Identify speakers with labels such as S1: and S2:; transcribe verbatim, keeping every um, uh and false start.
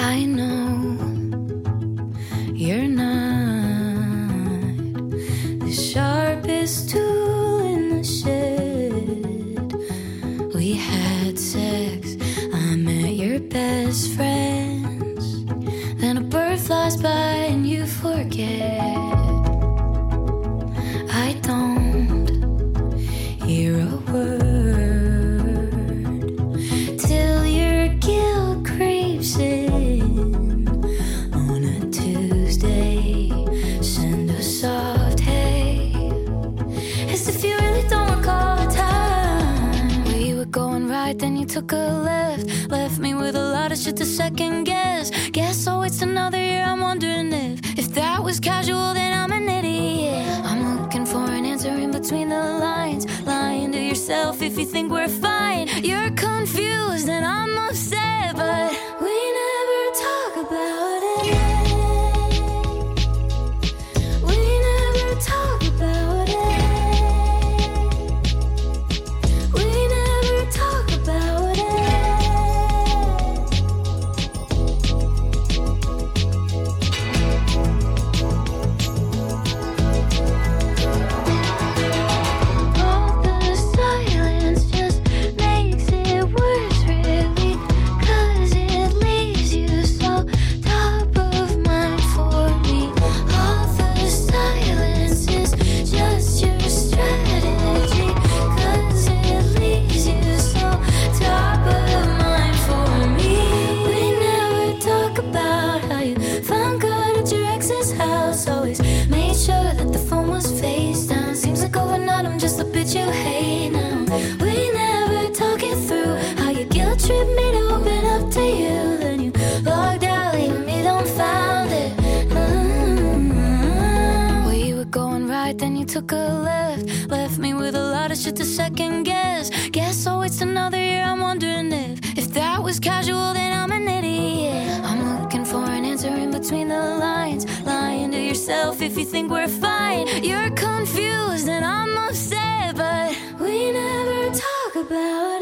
S1: I know you're not the sharpest tool in the shed. We had sex, I met your best friends. Then a bird flies by and you forget. I don't hear a word till your guilt creeps in on a Tuesday. Send a soft hey, as if you really don't recall the time we were going right, then you took a left. Left me with a lot of shit to second guess. Guess I'll wait another year. I'm wondering if if that was casual, then I'm an idiot. I'm looking for an answer in between the lines. Lying to yourself if you think we're fine. You're confused and I'm upset, but we never talk about it. We never talk about it. We never talk about it. All the silence just makes it worse, really, 'cause it leaves you so top of mind for me. All the silence is just your strategy, 'cause it leaves you so top of mind for me. We never talk about how you found God at your ex's house. Always made sure that the phone was face down. Seems like overnight I'm just a bitch you hate now. We never talk it through how you guilt tripped me to open up to you. Then you logged out, leaving me dumbfounded. Mm-hmm. We were going right, then you took a left. Left me with a lot of shit to second guess. Guess I'll wait another year. I'm wondering if if that was casual, then I'm an idiot. I'm looking for an answer in between the lines. Lying to yourself if you think we're fine. You're confused and I'm upset, but we never talk about it.